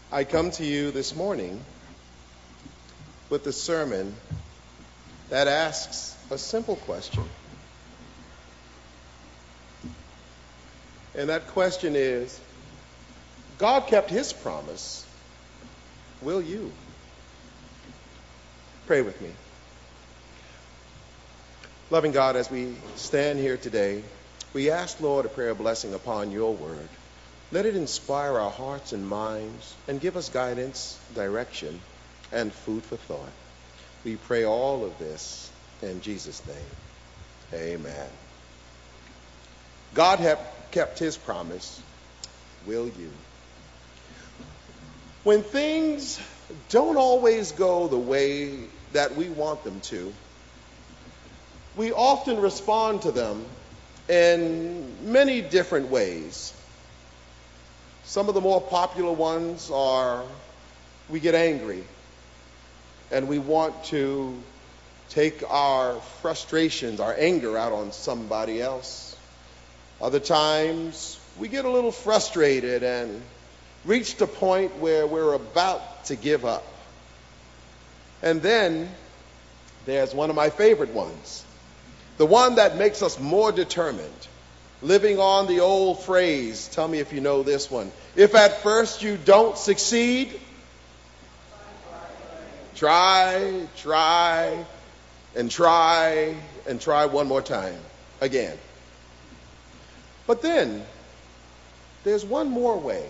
I come to you this morning with a sermon that asks a simple question. And that question is, God kept his promise. Will you? Pray with me. Loving God, as we stand here today, we ask, Lord, a prayer blessing upon your word. Let it inspire our hearts and minds and give us guidance, direction, and food for thought. We pray all of this in Jesus' name. Amen. God have kept his promise. Will you? When things don't always go the way that we want them to, we often respond to them in many different ways. Some of the more popular ones are we get angry and we want to take our frustrations, our anger out on somebody else. Other times we get a little frustrated and reach the point where we're about to give up. And then there's one of my favorite ones, the one that makes us more determined. Living on the old phrase, tell me if you know this one. If at first you don't succeed, try one more time again. But then there's one more way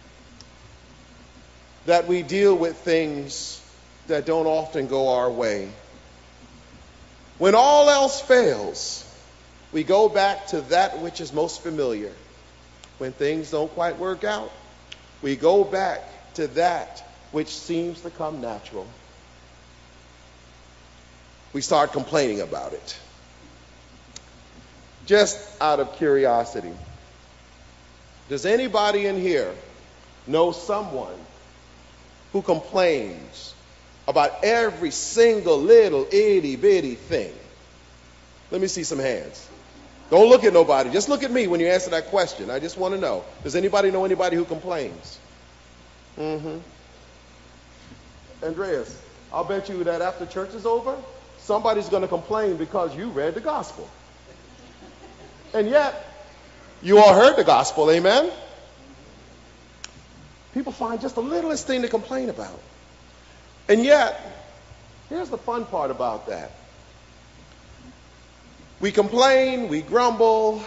that we deal with things that don't often go our way. When all else fails, we go back to that which is most familiar. When things don't quite work out, we go back to that which seems to come natural. We start complaining about it. Just out of curiosity, does anybody in here know someone who complains about every single little itty bitty thing? Let me see some hands. Don't look at nobody. Just look at me when you answer that question. I just want to know. Does anybody know anybody who complains? Andreas, I'll bet you that after church is over, somebody's going to complain because you read the gospel. And yet, you all heard the gospel, amen? People find just the littlest thing to complain about. And yet, here's the fun part about that. We complain, we grumble,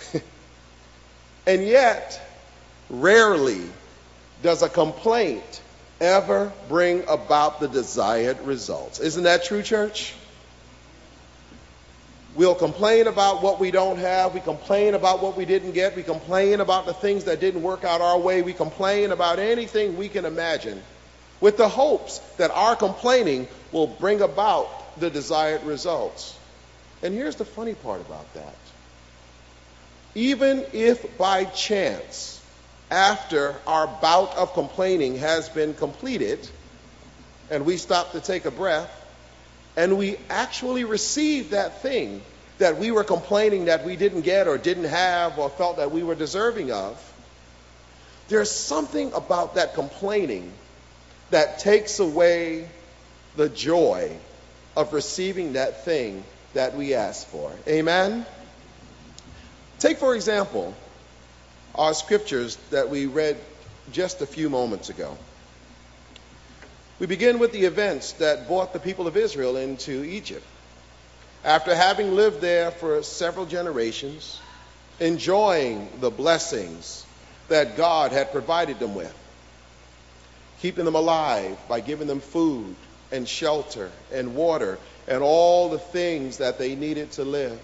and yet, rarely does a complaint ever bring about the desired results. Isn't that true, church? We'll complain about what we don't have. We complain about what we didn't get. We complain about the things that didn't work out our way. We complain about anything we can imagine with the hopes that our complaining will bring about the desired results. And here's the funny part about that. Even if by chance, after our bout of complaining has been completed, and we stop to take a breath, and we actually receive that thing that we were complaining that we didn't get or didn't have or felt that we were deserving of, there's something about that complaining that takes away the joy of receiving that thing that we asked for. Amen? Take, for example, our scriptures that we read just a few moments ago. We begin with the events that brought the people of Israel into Egypt. After having lived there for several generations, enjoying the blessings that God had provided them with, keeping them alive by giving them food and shelter and water and all the things that they needed to live.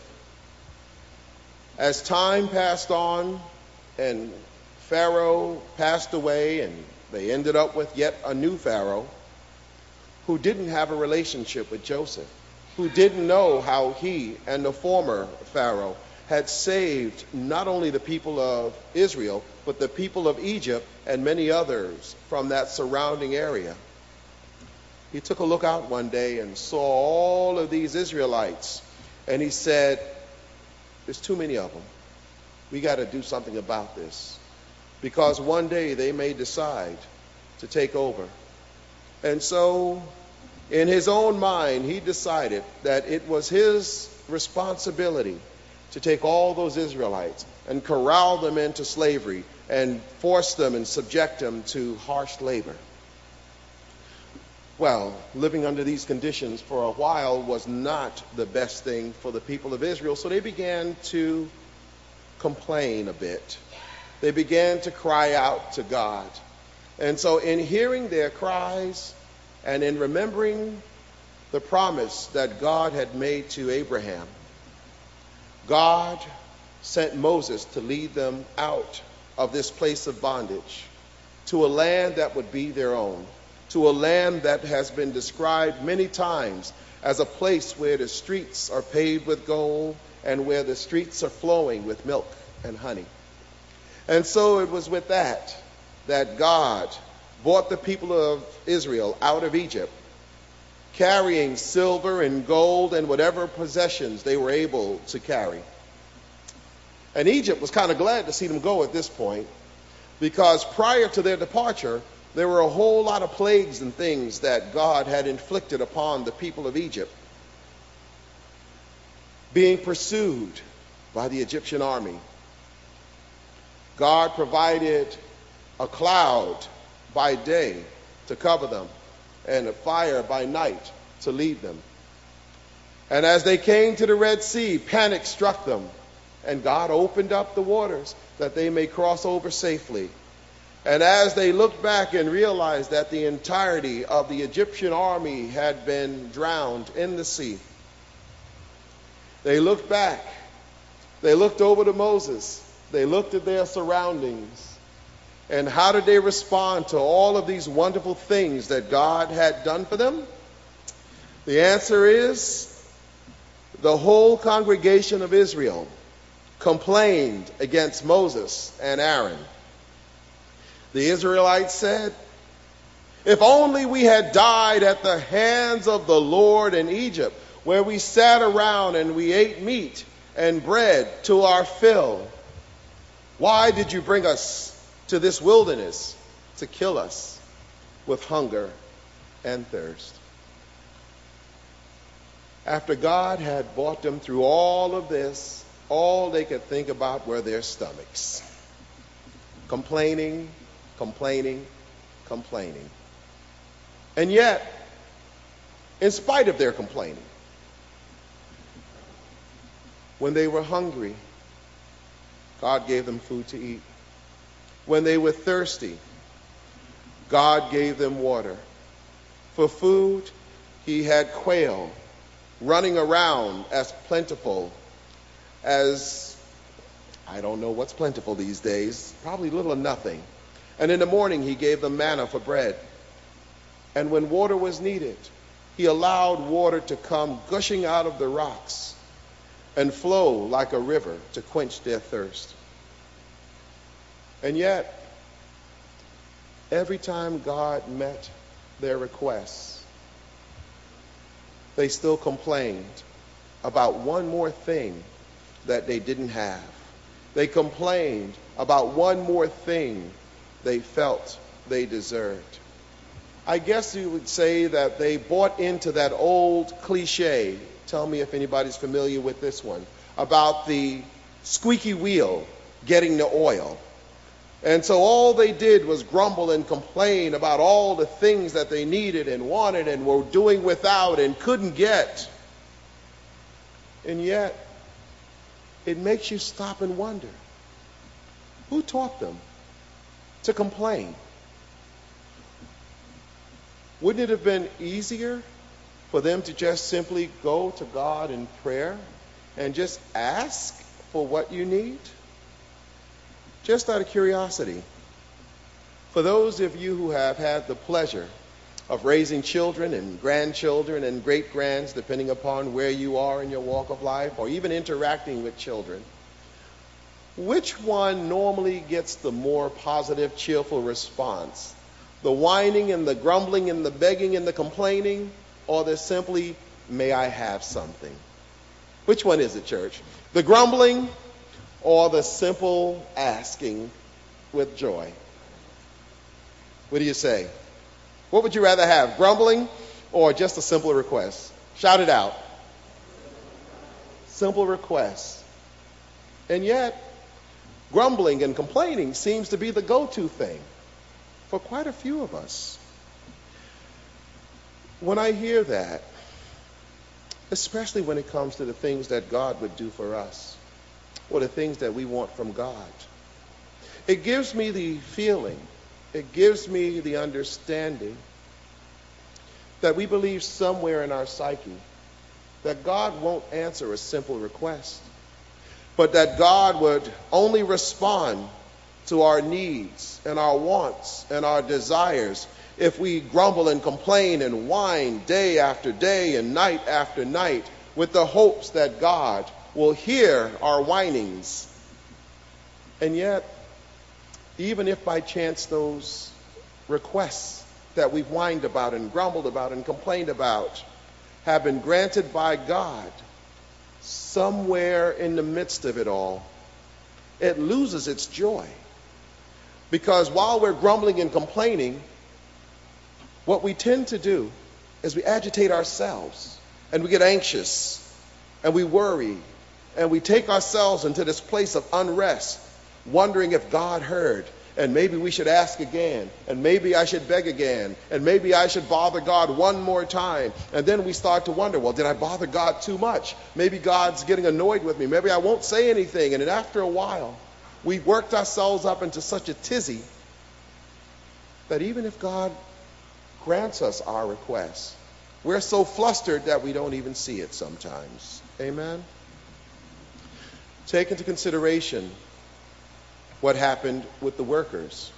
As time passed on and Pharaoh passed away and they ended up with yet a new Pharaoh who didn't have a relationship with Joseph, who didn't know how he and the former Pharaoh had saved not only the people of Israel, but the people of Egypt and many others from that surrounding area. He took a look out one day and saw all of these Israelites, and he said, there's too many of them. We got to do something about this, because one day they may decide to take over. And so, in his own mind, he decided that it was his responsibility to take all those Israelites and corral them into slavery and force them and subject them to harsh labor. Well, living under these conditions for a while was not the best thing for the people of Israel, so they began to complain a bit. They began to cry out to God. And so in hearing their cries and in remembering the promise that God had made to Abraham, God sent Moses to lead them out of this place of bondage to a land that would be their own, to a land that has been described many times as a place where the streets are paved with gold and where the streets are flowing with milk and honey. And so it was with that God brought the people of Israel out of Egypt, carrying silver and gold and whatever possessions they were able to carry. And Egypt was kind of glad to see them go at this point, because prior to their departure, there were a whole lot of plagues and things that God had inflicted upon the people of Egypt. Being pursued by the Egyptian army. God provided a cloud by day to cover them and a fire by night to lead them. And as they came to the Red Sea, panic struck them, and God opened up the waters that they may cross over safely. And as they looked back and realized that the entirety of the Egyptian army had been drowned in the sea, they looked back. They looked over to Moses. They looked at their surroundings. And how did they respond to all of these wonderful things that God had done for them? The answer is the whole congregation of Israel complained against Moses and Aaron. The Israelites said, "If only we had died at the hands of the Lord in Egypt, where we sat around and we ate meat and bread to our fill. Why did you bring us to this wilderness to kill us with hunger and thirst?" After God had brought them through all of this, all they could think about were their stomachs. Complaining, complaining, complaining. And yet, in spite of their complaining, when they were hungry, God gave them food to eat. When they were thirsty, God gave them water. For food, he had quail running around as plentiful as, I don't know what's plentiful these days, probably little or nothing. And in the morning, he gave them manna for bread. And when water was needed, he allowed water to come gushing out of the rocks and flow like a river to quench their thirst. And yet, every time God met their requests, they still complained about one more thing that they didn't have. They complained about one more thing they felt they deserved. I guess you would say that they bought into that old cliche. Tell me if anybody's familiar with this one, about the squeaky wheel getting the oil. And so all they did was grumble and complain about all the things that they needed and wanted and were doing without and couldn't get. And yet, it makes you stop and wonder, who taught them to complain? Wouldn't it have been easier for them to just simply go to God in prayer and just ask for what you need? Just out of curiosity, for those of you who have had the pleasure of raising children and grandchildren and great-grands, depending upon where you are in your walk of life, or even interacting with children, which one normally gets the more positive, cheerful response? The whining and the grumbling and the begging and the complaining, or the simply, "May I have something"? Which one is it, church? The grumbling or the simple asking with joy? What do you say? What would you rather have, grumbling or just a simple request? Shout it out. Simple request. And yet, grumbling and complaining seems to be the go-to thing for quite a few of us. When I hear that, especially when it comes to the things that God would do for us, or the things that we want from God, it gives me the feeling, it gives me the understanding that we believe somewhere in our psyche that God won't answer a simple request, but that God would only respond to our needs and our wants and our desires if we grumble and complain and whine day after day and night after night with the hopes that God will hear our whinings. And yet, even if by chance those requests that we've whined about and grumbled about and complained about have been granted by God, somewhere in the midst of it all, it loses its joy. Because while we're grumbling and complaining, what we tend to do is we agitate ourselves and we get anxious and we worry and we take ourselves into this place of unrest, wondering if God heard, and maybe we should ask again, and maybe I should beg again, and maybe I should bother God one more time. And then we start to wonder, well, did I bother God too much? Maybe God's getting annoyed with me. Maybe I won't say anything. And then after a while, we worked ourselves up into such a tizzy that even if God grants us our request, we're so flustered that we don't even see it sometimes. Amen? Take into consideration what happened with the workers.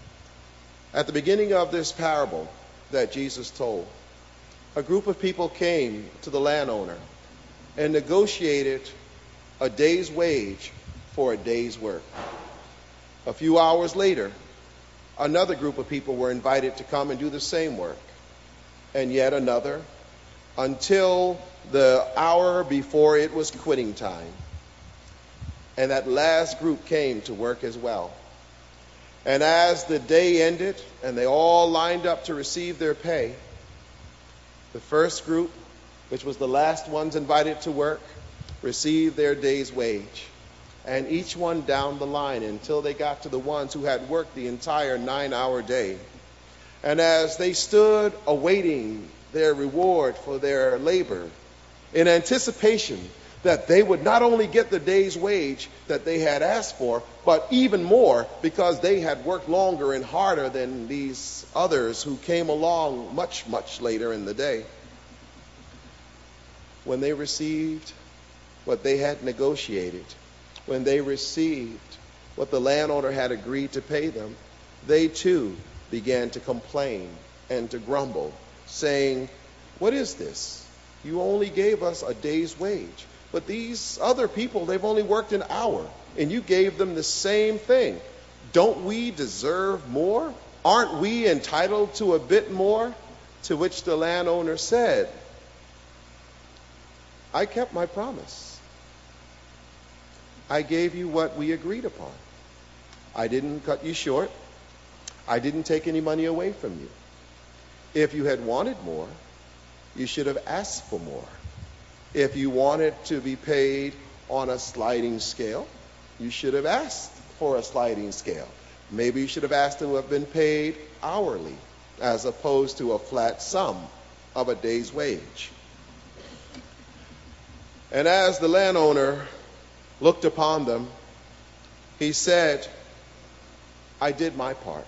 At the beginning of this parable that Jesus told, a group of people came to the landowner and negotiated a day's wage for a day's work. A few hours later, another group of people were invited to come and do the same work, and yet another, until the hour before it was quitting time. And that last group came to work as well. And as the day ended and they all lined up to receive their pay, the first group, which was the last ones invited to work, received their day's wage. And each one down the line until they got to the ones who had worked the entire 9-hour day. And as they stood awaiting their reward for their labor, in anticipation that they would not only get the day's wage that they had asked for, but even more because they had worked longer and harder than these others who came along much, much later in the day. When they received what they had negotiated, when they received what the landowner had agreed to pay them, they too began to complain and to grumble, saying, "What is this? You only gave us a day's wage. But these other people, they've only worked an hour, and you gave them the same thing. Don't we deserve more? Aren't we entitled to a bit more?" To which the landowner said, "I kept my promise. I gave you what we agreed upon. I didn't cut you short. I didn't take any money away from you. If you had wanted more, you should have asked for more. If you wanted to be paid on a sliding scale, you should have asked for a sliding scale. Maybe you should have asked to have been paid hourly as opposed to a flat sum of a day's wage." And as the landowner looked upon them, he said, "I did my part.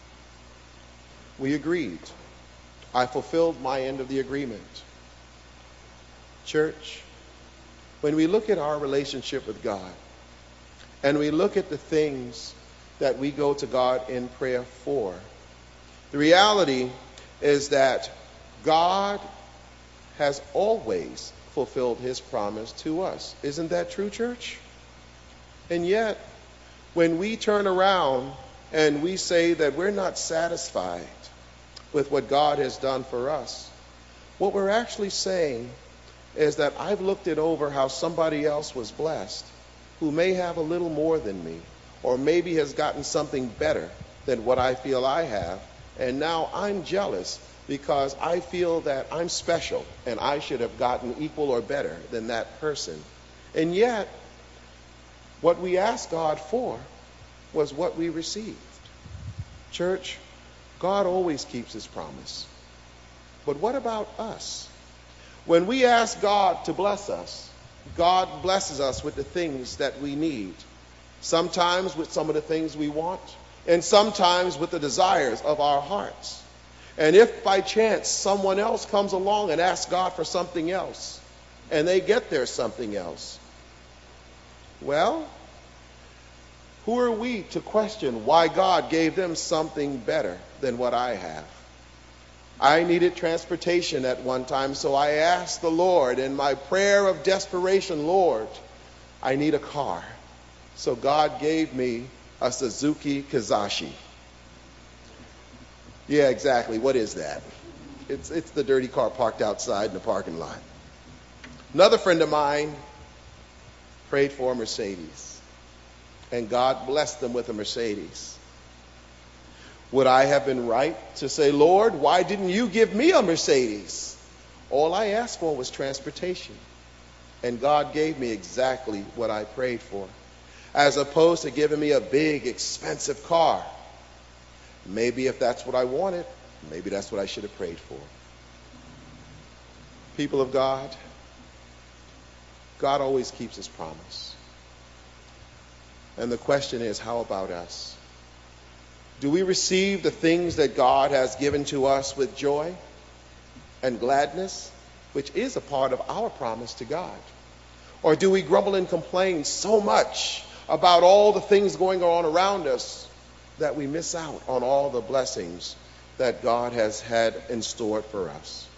We agreed. I fulfilled my end of the agreement." Church, when we look at our relationship with God and we look at the things that we go to God in prayer for, the reality is that God has always fulfilled his promise to us. Isn't that true, church? And yet, when we turn around and we say that we're not satisfied with what God has done for us, what we're actually saying is that I've looked it over how somebody else was blessed who may have a little more than me, or maybe has gotten something better than what I feel I have, And now I'm jealous because I feel that I'm special and I should have gotten equal or better than that person. And yet, what we asked God for was what we received. Church, God always keeps his promise. But what about us? When we ask God to bless us, God blesses us with the things that we need. Sometimes with some of the things we want, and sometimes with the desires of our hearts. And if by chance someone else comes along and asks God for something else, and they get their something else, well, who are we to question why God gave them something better than what I have? I needed transportation at one time, so I asked the Lord in my prayer of desperation, Lord, I need a car. So God gave me a Suzuki Kizashi. Yeah, exactly. What is that? It's the dirty car parked outside in the parking lot. Another friend of mine prayed for a Mercedes, and God blessed them with a Mercedes. Would I have been right to say, Lord, why didn't you give me a Mercedes? All I asked for was transportation, and God gave me exactly what I prayed for, as opposed to giving me a big, expensive car. Maybe if that's what I wanted, maybe that's what I should have prayed for. People of God, God always keeps his promise. And the question is, how about us? Do we receive the things that God has given to us with joy and gladness, which is a part of our promise to God? Or do we grumble and complain so much about all the things going on around us that we miss out on all the blessings that God has had in store for us?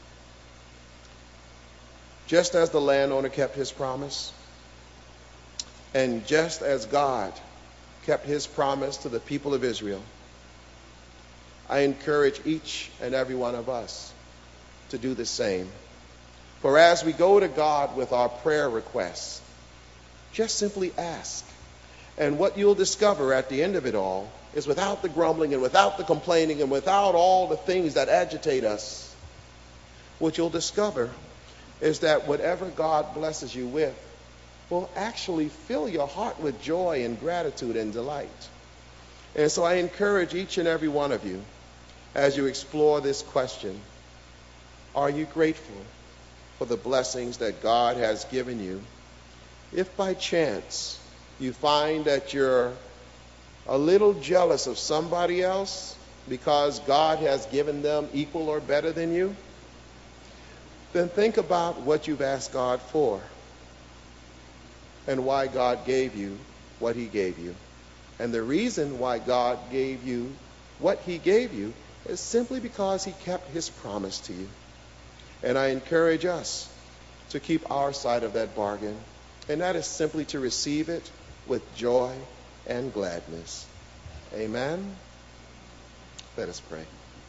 Just as the landowner kept his promise, and just as God kept his promise to the people of Israel, I encourage each and every one of us to do the same. For as we go to God with our prayer requests, just simply ask. And what you'll discover at the end of it all is, without the grumbling and without the complaining and without all the things that agitate us, what you'll discover is that whatever God blesses you with will actually fill your heart with joy and gratitude and delight. And so I encourage each and every one of you, as you explore this question, are you grateful for the blessings that God has given you? If by chance you find that you're a little jealous of somebody else because God has given them equal or better than you, then think about what you've asked God for and why God gave you what he gave you. And the reason why God gave you what he gave you is simply because he kept his promise to you. And I encourage us to keep our side of that bargain, and that is simply to receive it with joy and gladness. Amen. Let us pray.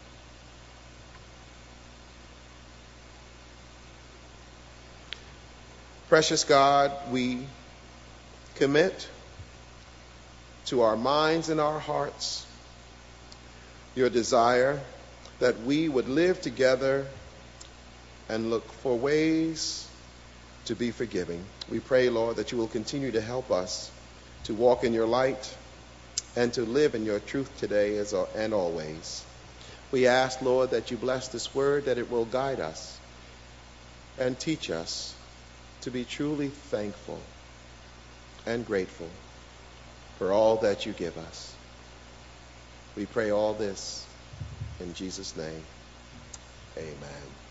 Precious God, we commit to our minds and our hearts your desire that we would live together and look for ways to be forgiving. We pray, Lord, that you will continue to help us to walk in your light and to live in your truth today and always. We ask, Lord, that you bless this word, that it will guide us and teach us to be truly thankful and grateful for all that you give us. We pray all this in Jesus' name. Amen.